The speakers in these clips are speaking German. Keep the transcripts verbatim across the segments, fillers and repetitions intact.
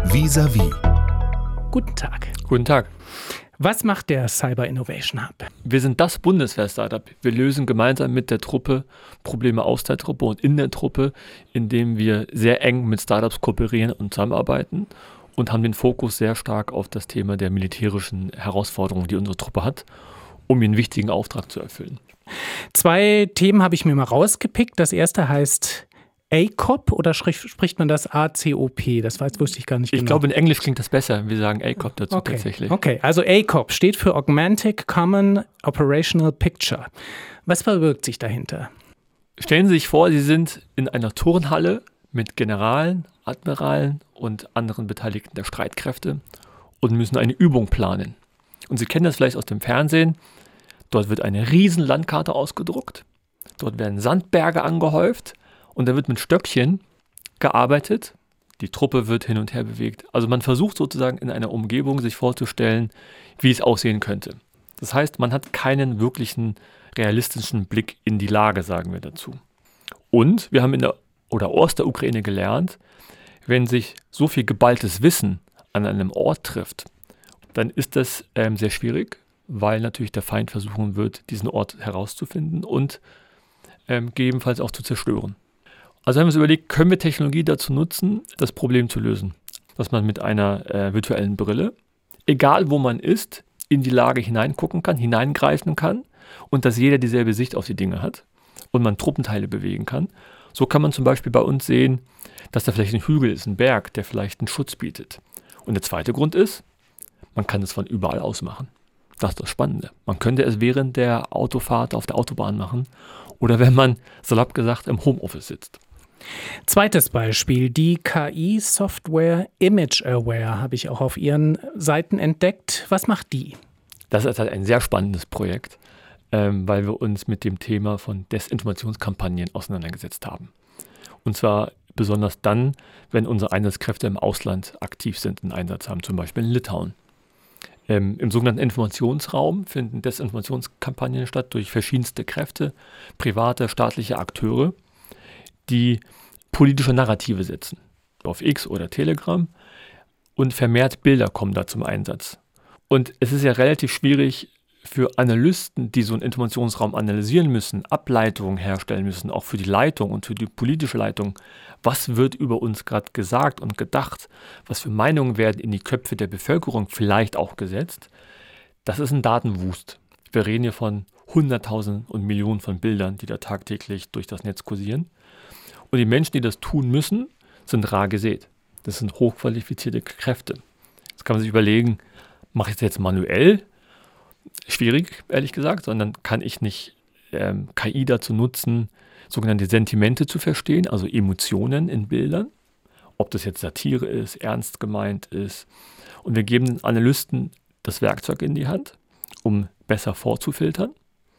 Vis-à-vis. Guten Tag. Guten Tag. Was macht der Cyber Innovation Hub? Wir sind das Bundeswehr-Startup. Wir lösen gemeinsam mit der Truppe Probleme aus der Truppe und in der Truppe, indem wir sehr eng mit Startups kooperieren und zusammenarbeiten und haben den Fokus sehr stark auf das Thema der militärischen Herausforderungen, die unsere Truppe hat, um ihren wichtigen Auftrag zu erfüllen. Zwei Themen habe ich mir mal rausgepickt. Das erste heißt A C O P oder spricht man das A C O P? Das weiß, wusste ich gar nicht genau. Ich glaube, in Englisch klingt das besser. Wir sagen A C O P dazu okay. tatsächlich. Okay, also A C O P steht für Augmented Common Operational Picture. Was verbirgt sich dahinter? Stellen Sie sich vor, Sie sind in einer Turnhalle mit Generalen, Admiralen und anderen Beteiligten der Streitkräfte und müssen eine Übung planen. Und Sie kennen das vielleicht aus dem Fernsehen. Dort wird eine riesen Landkarte ausgedruckt. Dort werden Sandberge angehäuft. Und da wird mit Stöckchen gearbeitet. Die Truppe wird hin und her bewegt. Also man versucht sozusagen in einer Umgebung sich vorzustellen, wie es aussehen könnte. Das heißt, man hat keinen wirklichen realistischen Blick in die Lage, sagen wir dazu. Und wir haben in der oder aus der Ukraine gelernt, wenn sich so viel geballtes Wissen an einem Ort trifft, dann ist das ähm, sehr schwierig, weil natürlich der Feind versuchen wird, diesen Ort herauszufinden und ähm, gegebenenfalls auch zu zerstören. Also haben wir uns überlegt, können wir Technologie dazu nutzen, das Problem zu lösen? Dass man mit einer äh, virtuellen Brille, egal wo man ist, in die Lage hineingucken kann, hineingreifen kann und dass jeder dieselbe Sicht auf die Dinge hat und man Truppenteile bewegen kann. So kann man zum Beispiel bei uns sehen, dass da vielleicht ein Hügel ist, ein Berg, der vielleicht einen Schutz bietet. Und der zweite Grund ist, man kann es von überall aus machen. Das ist das Spannende. Man könnte es während der Autofahrt auf der Autobahn machen oder wenn man, salopp gesagt, im Homeoffice sitzt. Zweites Beispiel, die K I-Software ImageAware habe ich auch auf Ihren Seiten entdeckt. Was macht die? Das ist halt ein sehr spannendes Projekt, ähm, weil wir uns mit dem Thema von Desinformationskampagnen auseinandergesetzt haben. Und zwar besonders dann, wenn unsere Einsatzkräfte im Ausland aktiv sind, einen Einsatz haben, zum Beispiel in Litauen. Ähm, Im sogenannten Informationsraum finden Desinformationskampagnen statt durch verschiedenste Kräfte, private, staatliche Akteure, die politische Narrative setzen, auf X oder Telegram, und vermehrt Bilder kommen da zum Einsatz. Und es ist ja relativ schwierig für Analysten, die so einen Informationsraum analysieren müssen, Ableitungen herstellen müssen, auch für die Leitung und für die politische Leitung. Was wird über uns gerade gesagt und gedacht? Was für Meinungen werden in die Köpfe der Bevölkerung vielleicht auch gesetzt? Das ist ein Datenwust. Wir reden hier von Hunderttausenden und Millionen von Bildern, die da tagtäglich durch das Netz kursieren. Und die Menschen, die das tun müssen, sind rar gesät. Das sind hochqualifizierte Kräfte. Jetzt kann man sich überlegen, mache ich das jetzt manuell? Schwierig, ehrlich gesagt, sondern kann ich nicht ähm, K I dazu nutzen, sogenannte Sentimente zu verstehen, also Emotionen in Bildern, ob das jetzt Satire ist, ernst gemeint ist. Und wir geben den Analysten das Werkzeug in die Hand, um besser vorzufiltern.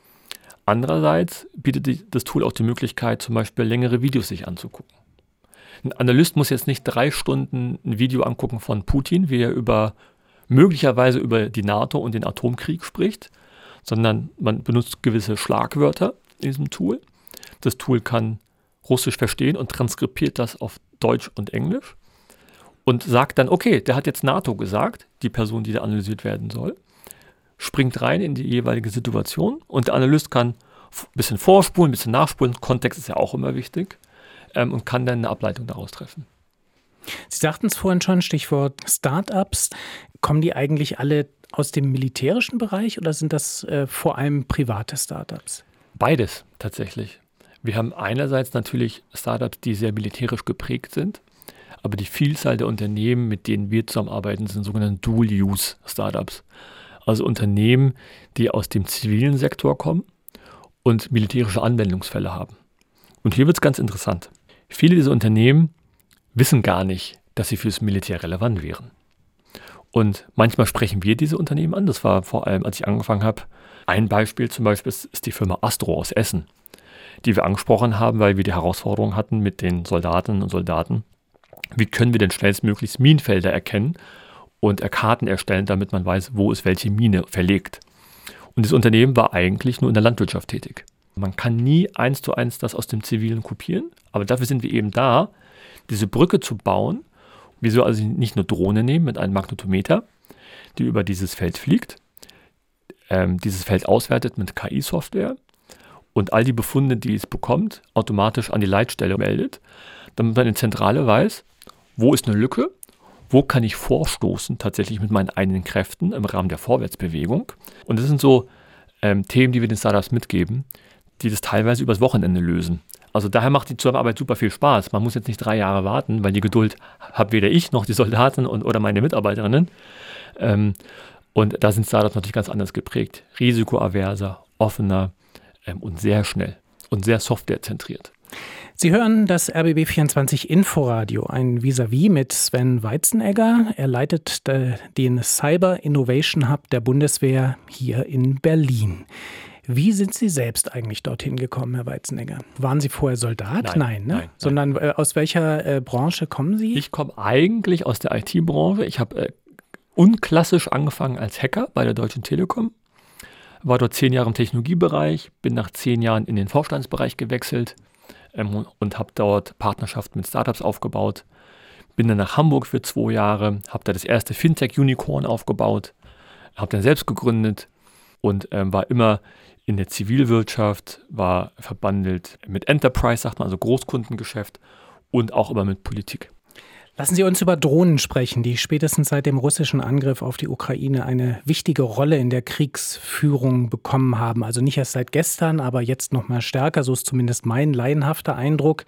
Andererseits bietet das Tool auch die Möglichkeit, zum Beispiel längere Videos sich anzugucken. Ein Analyst muss jetzt nicht drei Stunden ein Video angucken von Putin, wie er über möglicherweise über die NATO und den Atomkrieg spricht, sondern man benutzt gewisse Schlagwörter in diesem Tool. Das Tool kann Russisch verstehen und transkribiert das auf Deutsch und Englisch und sagt dann, okay, der hat jetzt NATO gesagt, die Person, die da analysiert werden soll, springt rein in die jeweilige Situation und der Analyst kann ein bisschen vorspulen, ein bisschen nachspulen, Kontext ist ja auch immer wichtig, ähm, und kann dann eine Ableitung daraus treffen. Sie sagten es vorhin schon, Stichwort Startups. Kommen die eigentlich alle aus dem militärischen Bereich oder sind das äh, vor allem private Startups? Beides tatsächlich. Wir haben einerseits natürlich Startups, die sehr militärisch geprägt sind, aber die Vielzahl der Unternehmen, mit denen wir zusammenarbeiten, sind sogenannte Dual-Use-Startups. Also Unternehmen, die aus dem zivilen Sektor kommen und militärische Anwendungsfälle haben. Und hier wird es ganz interessant. Viele dieser Unternehmen wissen gar nicht, dass sie fürs Militär relevant wären. Und manchmal sprechen wir diese Unternehmen an. Das war vor allem, als ich angefangen habe. Ein Beispiel zum Beispiel ist die Firma Astro aus Essen, die wir angesprochen haben, weil wir die Herausforderung hatten mit den Soldatinnen und Soldaten. Wie können wir denn schnellstmöglichst Minenfelder erkennen und Karten erstellen, damit man weiß, wo ist welche Mine verlegt. Und das Unternehmen war eigentlich nur in der Landwirtschaft tätig. Man kann nie eins zu eins das aus dem Zivilen kopieren, aber dafür sind wir eben da, diese Brücke zu bauen Wieso also nicht eine Drohne nehmen mit einem Magnetometer, die über dieses Feld fliegt, ähm, dieses Feld auswertet mit K I-Software und all die Befunde, die es bekommt, automatisch an die Leitstelle meldet, damit man in Zentrale weiß, wo ist eine Lücke, wo kann ich vorstoßen tatsächlich mit meinen eigenen Kräften im Rahmen der Vorwärtsbewegung. Und das sind so ähm, Themen, die wir den Startups mitgeben, die das teilweise übers Wochenende lösen. Also daher macht die Zusammenarbeit super viel Spaß. Man muss jetzt nicht drei Jahre warten, weil die Geduld habe weder ich noch die Soldaten und, oder meine Mitarbeiterinnen. Ähm, und da sind Startups natürlich ganz anders geprägt. Risikoaverser, offener ähm, und sehr schnell und sehr softwarezentriert. Sie hören das R B B vierundzwanzig Inforadio, ein Vis-à-vis mit Sven Weizenegger. Er leitet den Cyber Innovation Hub der Bundeswehr hier in Berlin. Wie sind Sie selbst eigentlich dorthin gekommen, Herr Weizenegger? Waren Sie vorher Soldat? Nein, nein, ne? nein, Sondern äh, aus welcher äh, Branche kommen Sie? Ich komme eigentlich aus der I T-Branche. Ich habe äh, unklassisch angefangen als Hacker bei der Deutschen Telekom. War dort zehn Jahre im Technologiebereich, bin nach zehn Jahren in den Vorstandsbereich gewechselt ähm, und habe dort Partnerschaften mit Startups aufgebaut. Bin dann nach Hamburg für zwei Jahre, habe da das erste Fintech-Unicorn aufgebaut, habe dann selbst gegründet und ähm, war immer in der Zivilwirtschaft, war verbandelt mit Enterprise, sagt man, also Großkundengeschäft und auch immer mit Politik. Lassen Sie uns über Drohnen sprechen, die spätestens seit dem russischen Angriff auf die Ukraine eine wichtige Rolle in der Kriegsführung bekommen haben. Also nicht erst seit gestern, aber jetzt noch mal stärker, so ist zumindest mein laienhafter Eindruck.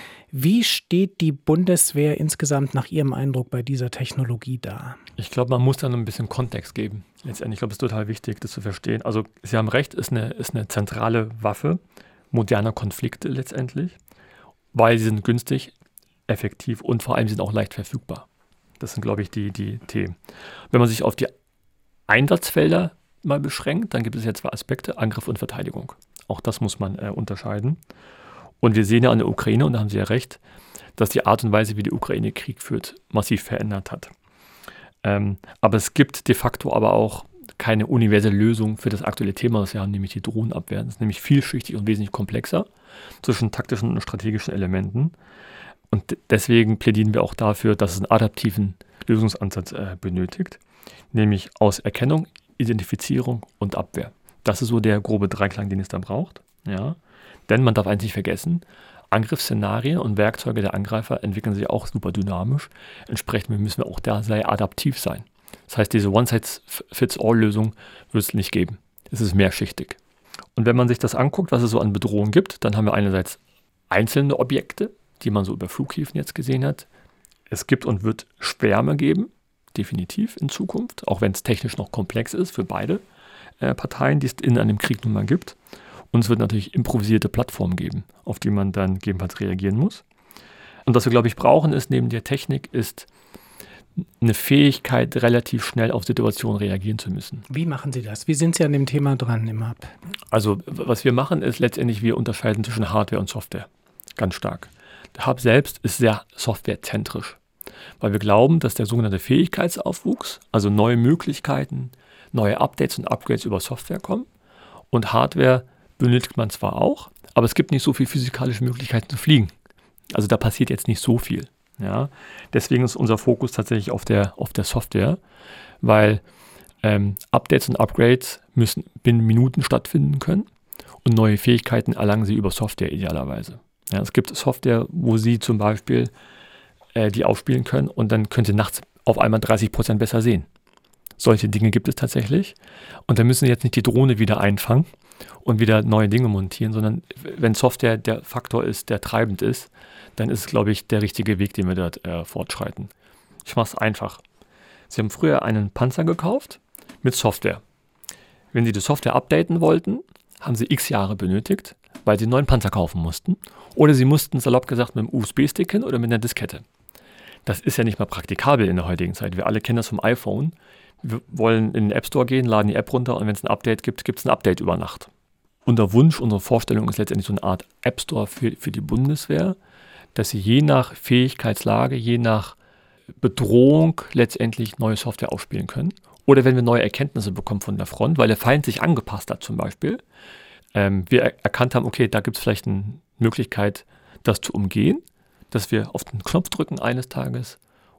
Wie steht die Bundeswehr insgesamt nach Ihrem Eindruck bei dieser Technologie da? Ich glaube, man muss da noch ein bisschen Kontext geben. Letztendlich, ich glaube, es ist total wichtig, das zu verstehen. Also Sie haben recht, ist eine, ist eine zentrale Waffe moderner Konflikte letztendlich, weil sie sind günstig, effektiv und vor allem sind auch leicht verfügbar. Das sind, glaube ich, die, die Themen. Wenn man sich auf die Einsatzfelder mal beschränkt, dann gibt es ja zwei Aspekte, Angriff und Verteidigung. Auch das muss man äh, unterscheiden. Und wir sehen ja an der Ukraine, und da haben Sie ja recht, dass die Art und Weise, wie die Ukraine Krieg führt, massiv verändert hat. Ähm, aber es gibt de facto aber auch keine universelle Lösung für das aktuelle Thema, das wir haben, nämlich die Drohnenabwehr. Das ist nämlich vielschichtig und wesentlich komplexer zwischen taktischen und strategischen Elementen. Und deswegen plädieren wir auch dafür, dass es einen adaptiven Lösungsansatz äh, benötigt, nämlich aus Erkennung, Identifizierung und Abwehr. Das ist so der grobe Dreiklang, den es da braucht. Ja. Denn man darf eins nicht vergessen, Angriffsszenarien und Werkzeuge der Angreifer entwickeln sich auch super dynamisch. Entsprechend müssen wir auch da sehr adaptiv sein. Das heißt, diese One-Size-Fits-All-Lösung wird es nicht geben. Es ist mehrschichtig. Und wenn man sich das anguckt, was es so an Bedrohungen gibt, dann haben wir einerseits einzelne Objekte, die man so über Flughäfen jetzt gesehen hat. Es gibt und wird Schwärme geben, definitiv in Zukunft, auch wenn es technisch noch komplex ist für beide äh, Parteien, die es in einem Krieg nun mal gibt. Und es wird natürlich improvisierte Plattformen geben, auf die man dann gegebenenfalls reagieren muss. Und was wir, glaube ich, brauchen, ist neben der Technik, ist eine Fähigkeit, relativ schnell auf Situationen reagieren zu müssen. Wie machen Sie das? Wie sind Sie an dem Thema dran im Hub? Also was wir machen, ist letztendlich, wir unterscheiden zwischen Hardware und Software. Ganz stark. Der Hub selbst ist sehr softwarezentrisch, weil wir glauben, dass der sogenannte Fähigkeitsaufwuchs, also neue Möglichkeiten, neue Updates und Upgrades über Software kommen. Und Hardware benötigt man zwar auch, aber es gibt nicht so viele physikalische Möglichkeiten zu fliegen. Also da passiert jetzt nicht so viel. Ja? Deswegen ist unser Fokus tatsächlich auf der, auf der Software, weil ähm, Updates und Upgrades müssen binnen Minuten stattfinden können und neue Fähigkeiten erlangen Sie über Software idealerweise. Ja, es gibt Software, wo Sie zum Beispiel äh, die aufspielen können und dann können Sie nachts auf einmal dreißig Prozent besser sehen. Solche Dinge gibt es tatsächlich. Und dann müssen Sie jetzt nicht die Drohne wieder einfangen und wieder neue Dinge montieren, sondern wenn Software der Faktor ist, der treibend ist, dann ist es, glaube ich, der richtige Weg, den wir dort äh, fortschreiten. Ich mache es einfach. Sie haben früher einen Panzer gekauft mit Software. Wenn Sie die Software updaten wollten, haben Sie x Jahre benötigt, weil Sie einen neuen Panzer kaufen mussten. Oder Sie mussten, salopp gesagt, mit einem U S B-Stick hin oder mit einer Diskette. Das ist ja nicht mal praktikabel in der heutigen Zeit. Wir alle kennen das vom iPhone. Wir wollen in den App Store gehen, laden die App runter und wenn es ein Update gibt, gibt es ein Update über Nacht. Unser Wunsch, unsere Vorstellung ist letztendlich so eine Art App Store für, für die Bundeswehr, dass sie je nach Fähigkeitslage, je nach Bedrohung letztendlich neue Software aufspielen können. Oder wenn wir neue Erkenntnisse bekommen von der Front, weil der Feind sich angepasst hat zum Beispiel, ähm, wir er- erkannt haben, okay, da gibt es vielleicht eine Möglichkeit, das zu umgehen, dass wir auf den Knopf drücken eines Tages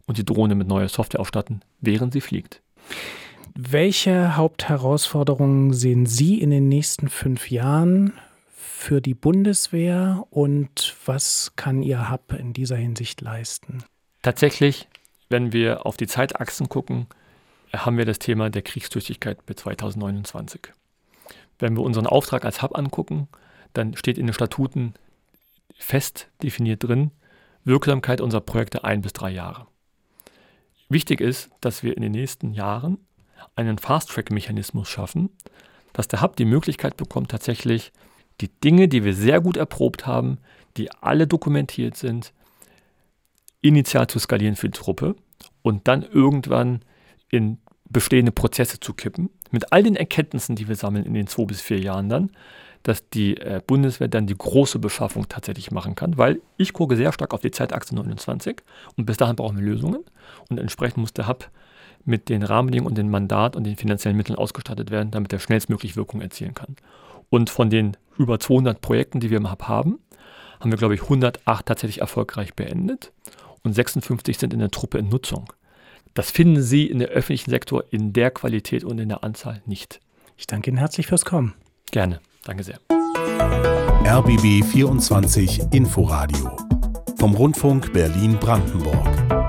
und die Drohne mit neuer Software ausstatten, während sie fliegt. Welche Hauptherausforderungen sehen Sie in den nächsten fünf Jahren für die Bundeswehr und was kann Ihr Hub in dieser Hinsicht leisten? Tatsächlich, wenn wir auf die Zeitachsen gucken, haben wir das Thema der Kriegstüchtigkeit bis zweitausendneunundzwanzig. Wenn wir unseren Auftrag als Hub angucken, dann steht in den Statuten fest definiert drin, Wirksamkeit unserer Projekte ein bis drei Jahre. Wichtig ist, dass wir in den nächsten Jahren einen Fast-Track-Mechanismus schaffen, dass der Hub die Möglichkeit bekommt, tatsächlich die Dinge, die wir sehr gut erprobt haben, die alle dokumentiert sind, initial zu skalieren für die Truppe und dann irgendwann in bestehende Prozesse zu kippen, mit all den Erkenntnissen, die wir sammeln in den zwei bis vier Jahren dann, dass die äh, Bundeswehr dann die große Beschaffung tatsächlich machen kann, weil ich gucke sehr stark auf die Zeitachse neunundzwanzig und bis dahin brauchen wir Lösungen und entsprechend muss der Hub mit den Rahmenbedingungen und dem Mandat und den finanziellen Mitteln ausgestattet werden, damit er schnellstmöglich Wirkung erzielen kann. Und von den über zweihundert Projekten, die wir im Hub haben, haben wir, glaube ich, hundertacht tatsächlich erfolgreich beendet und sechsundfünfzig sind in der Truppe in Nutzung. Das finden Sie in der öffentlichen Sektor in der Qualität und in der Anzahl nicht. Ich danke Ihnen herzlich fürs Kommen. Gerne, danke sehr. R B B vierundzwanzig Inforadio vom Rundfunk Berlin-Brandenburg.